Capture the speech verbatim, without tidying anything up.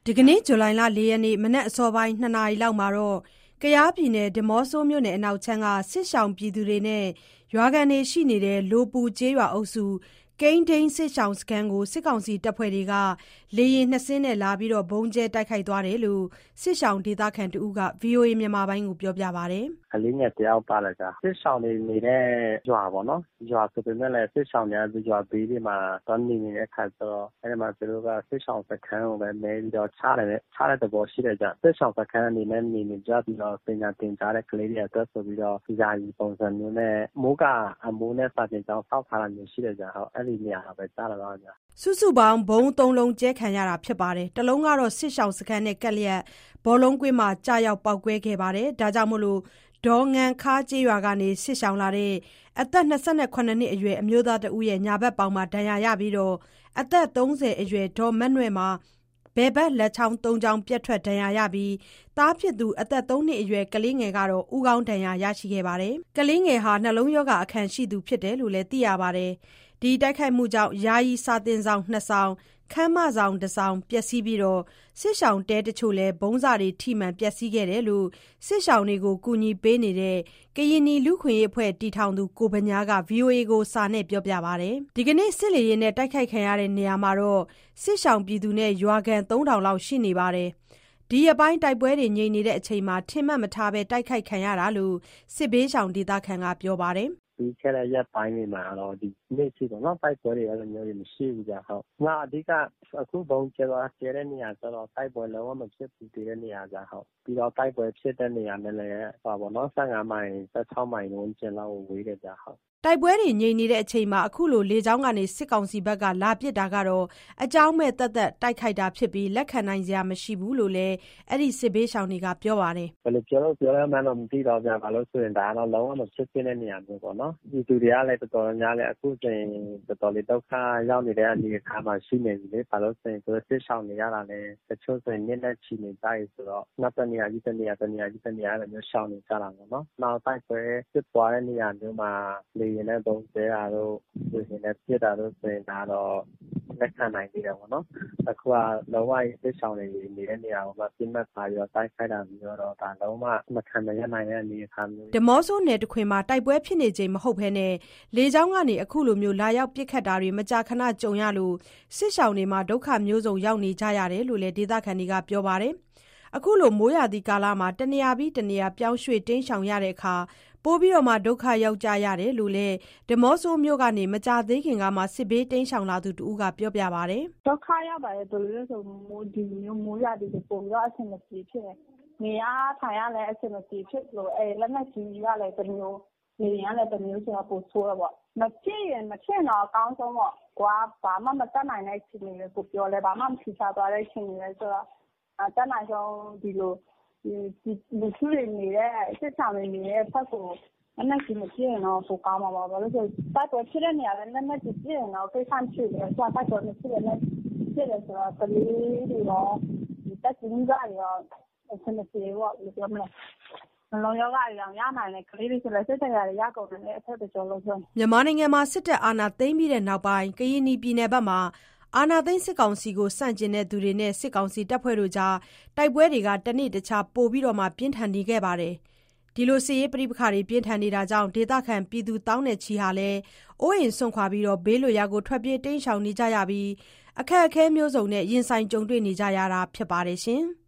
ဒီကနေ့ဇူလိုင်လ၄ရက်နေ့မနက်အစောပိုင်းနှစ်နာရီလောက်မှာတော့ကယားပြည်နယ်ဒီမော့ဆိုမြို့နယ်အနောက်ခြမ်းကစစ်ရှောင်ပြည်သူတွေနဲ့ရွာခံတွေရှိနေတဲ့လိုပူကျေးရွာအုပ်စုကိန်းထိန်းစစ်ရှောင်စခန်းကိုစစ်ကောင်စီတပ်ဖွဲ့တွေကလေယာဉ်နှစ်စင်းနဲ့လာပြီးဗုံးကျဲတိုက်ခိုက်သွားတယ်လို့စစ်ရှောင်ဒေသခံတဦးက ဗွီအိုအေမြန်မာပိုင်းကိုပြောပြပါတယ်။ကလေးငယ်တယောက်ပါလာကြစစ်ရှောင်နေနေတဲ့ရွာပေါ့နော်ရွာဆိုပေမဲ့လည်းစစ်ရှောင်များရွာဘေးတွေမှာတန်းနေနေတဲ့အခါကျတော့အဲဒီမှာသူတို့ကစစ်ရှောင်စခန်းကိုပဲမဲပြီးတော့ချတယ်ချတဲ့သဘောရှိတယ်ကြစစ်ရှောင်စခန်းအနေနဲ့နေနေကြပြီးတော့ပညာသင်ကြားတဲ့ကလေးတွေအတွက်ဆိုပြီးတော့ယာယီပုံစံမျိုးနဲ့မိုးကအမိုးနဲ့စာတင်ကြောင်းစောက်ထားတာမျိုးရှိတယ်ကြဟုတ်အဲ့ဒီနေရာပဲကြားလာတော့ကြစုစုပေါင်းဘုံသုံးလုံးကျဲခံရတာဖြစ်ပါတယ်တလုံးကတော့စစ်ရှောင်စခန်းနဲ့ကက်လျက်ဘောလုံးကွင်းမှာကြာရောက်ပောက်ကွဲခဲ့ပါတယ်ဒါကြောင့်မို့လို့ဒေါ်ငန်ခါကျေးရွာကနေစစ်ရှောင်လာတဲ့အသက်၂၈နှစ်အရွယ်အမျိုးသားတဦးရဲ့ညာဘက်ပေါင်မှာဒဏ်ရာရပြီးတော့အသက်၃၀အရွယ်ဒေါ်မတ်နွယ်မှာဘယ်ဘက်လက်ချောင်းသုံးချောင်းပြတ်ထွက်ဒဏ်ရာရပြီးသားဖြစ်သူအသက်၃နှစ်အရွယ်ကလေးငယ်ကတော့ဦးခေါင်းဒဏ်ရာရရှိခဲ့ပါတယ်ကလေးငယ်ဟာနှလုံးရောဂါအခံရှိသူဖြစ်တယ်လို့လည်းသိရပါတယ်ဒီတိုက်ခိုက်မှုကြောင့်ယာယီစာတင်ဆောင်နှစ်ဆောင်ခမ်းမဆောင်တစ်ဆောင်ပျက်စီးပြီးတော့စစ်ရှောင်တဲတချို့လည်းဘုံစာတွေထိမှန်ပျက်စီးခဲ့တယ်လို့စစ်ရှောင်တွေကိုကူညီပေးနေတဲ့ကရင်နီလူခွင့်ရေးအဖွဲ့တီထောင်သူကိုဗညားက ဗွီအိုအေ ကိုစာနဲ့ပြောပြပါတယ်ဒီကနေ့စစ်လေယာဉ်နဲ့တိုက်ခိုက်ခံရတဲ့နေရာမှာတော့စစ်ရှောင်ပြည်သူနဲ့ရွာခံသုံးထောင်လောက်ရှိနေပါတယ်ဒီအပိုင်းတိုက်ပွဲတွေငြိမ်နေတဲ့အချိန်မှာထင်မှတ်မထားပဲတိုက်ခိုက်ခံရတာလို့စစ်ဘေးရှောင်ဒေသခံကပြောပါတယ်ပြီးခဲ့တဲ့ရက်ပိုင်းတွေမှာတော့ဒီနေ့ရှိတော့နော်တိုက်ပွဲတွေအဲ့လိုမျိုးတွေမရှိဘူးကြဟုတ်ငါအဓိကအခုဘုံကျတော့ကျတဲ့နေရာကျတော့တိုက်ပွဲလုံးဝမဖြစ်ဘူးတည်တဲ့နေရာကြဟုတ်ပြီးတော့တိုက်ပွဲဖြစ်တဲ့နေရာနဲ့လည်းဟောပေါ့နော်၁၅မိုင်၁၆မိုင်လုံးကျင်လောက်ဝေးတယ်ကြဟုတ်တိုက်ပွဲတွေငြိမ်နေတဲ့အချိန်မှာအခုလိုလေကြောင်းကနေစစ်ကောင်စီဘက်ကလာပစ်တာကတော့အကြောင်းမဲ့သက်သက်တိုက်ခိုက်တာဖြစ်ပြီးလက်ခံနိုင်စရာမရှိဘူးလို့လည်းအဲ့ဒီစစ်ဘေးရှောင်တွေကပြောပါတယ်ဘယ်လိုပြောလို့ပြောရမှန်းတော့မသိတော့ပြန်ဘာလို့ဆိုရင်ဒါကတော့လုံးဝမဖြစ်တဲ့နေရာမျိုးပေါ့နော်ဒီသူတွေကလည်းတော်တော်များများလည်းအခုဆိုရင်တော်တော်လေးဒုက္ခရောက်နေတဲ့အနေအထားမှာရှိနေပြီလေဘာလို့ဆိုရင်သူစစ်ရှောင်နေရတာလည်းတချို့ဆိုရင်နေ့နဲ့ချီနေကြရဆိုတော့နောက်တစ်နေရာကြီးတစ်နေရာတစ်နေရာကြီးတစ်နေရာလည်းမျိုးရှောင်နေကြတာပေါ့နော်နောက်တိုက်ပွဲဖြစ်ပွားတဲ့နေရာမျိုးမှာလေရင်နဲ့ပုံကျဲတာတို့လူရင်နဲ့ပြစ်တာတို့ဆိုရင်ဒါတော့လက်ခံနိုင်သေးတယ်ပေါ့နော်အခုကလုံးဝစစ်ရှောင်နေနေတဲ့နေရာမှာပြင်းမှတ်ထားပြီးတော့တိုက်ခိုက်တာမျိုးတော့ဒါလုံးဝမခံနိုင်နိုင်တဲ့အနေအထားမျိုးဒီမော့ဆိုနယ်တခွင်မှာတိုက်ပွဲဖြစ်နေချိန်မဟုတ်ဘဲနဲ့လေကြောင်းကနေအခုလိုမျိုးလာရောက်ပစ်ခတ်တာတွေမကြာခဏကြုံရလို့စစ်ရှောင်တွေမှာဒုက္ခမျိုးစုံရောက်နေကြရတယ်လို့လည်းဒေသခံတွေကပြောပါတယ်အခုလိုမိုးရာသီကာလမှာတနေရာပြီးတနေရာပြောင်းရွှေ့တင်းရှောင်ရတဲ့အခါပိုးပြီးတော့မှဒုက္ခရောက်ကြရတယ်လို့လည်းဒီမော့ဆိုမြို့ကနေမကြသေးခင်ကမှစစ်ဘေးတင်းရှောင်လာသူတူကပြောပြပါတယ်ဒုက္ခရောက်ပါတယ်ဘယ်လိုလဲဆိုမိုးဒီမျိုးမိုးရာသီပုံတော့အဆင်မပြေဖြစ်တယ်နေရထိုင်ရလဲအဆင်မပြေဖြစ်လို့အဲလက်နဲ့ကြီးရလဲတမျိုးနေရလဲတမျိုးဆိုတော့ပို့ဆိုးတော့မဖြစ်ရင်မဖြစ်တော့အကောင်းဆုံးပေါ့ကွာဘာမှမတတ်နိုင်တဲ့အချိန်လေးကိုပြောလဲဘာမှမထီချသွားတဲ့အချိန်လေးလဲဆိုတော့အတတ်နိုင်ဆုံးဒီလိုဒီလူစုတွေနေတဲ့စစ်ဆောင်တွေနေတဲ့ဖက်ကိုလက်နဲ့ကြီးမဖြစ်ရင်တော့ပိုကောင်းမှာပါဘာလို့ဆိုတိုက်ပွဲဖြစ်တဲ့နေရာလဲလက်နဲ့ကြီးဖြစ်ရင်တော့ကိစ္စဖြစ်တယ်ဆိုတော့တိုက်ပွဲဖြစ်တယ်နဲ့ဖြစ်တယ်ဆိုတော့ကလေးတွေရောဒီတက်ကြီးကြီးတွေရောအဆင်ပြေပေါ့ဘယ်လိုပြောမလဲနှလုံးရောဂါတွေအောင်ရနိုင်တယ်ကလေးတွေဆိုလည်းစစ်တရားတွေရကုန်တယ်အထက်တကြောလုံးဆုံးမြန်မာနိုင်ငံမှာစစ်တပ်အာဏာသိမ်းပြီးတဲ့နောက်ပိုင်းကရင်ပြည်နယ်ဘက်မှာအာဏာသိမ်းစစ်ကောင်စီကိုစန့်ကျင်တဲ့သူတွေနဲ့စစ်ကောင်စီတပ်ဖွဲ့တို့ကြားတိုက်ပွဲတွေကတနေ့တခြားပိုပြီးတော့မှပြင်းထန်နေခဲ့ပါတယ်ဒီလိုစစ်ရေးပဋိပက္ခတွေပြင်းထန်နေတာကြောင့်ဒေသခံပြည်သူတောင်းနဲ့ချီဟာလည်းအိုးအိမ်စွန့်ခွာပြီးတော့ဘေးလွတ်ရာကိုထွက်ပြေးတိမ်းရှောင်နေကြရပြီးအခက်အခဲမျိုးစုံနဲ့ရင်ဆိုင်ကြုံတွေ့နေကြရတာဖြစ်ပါတယ်ရှင်။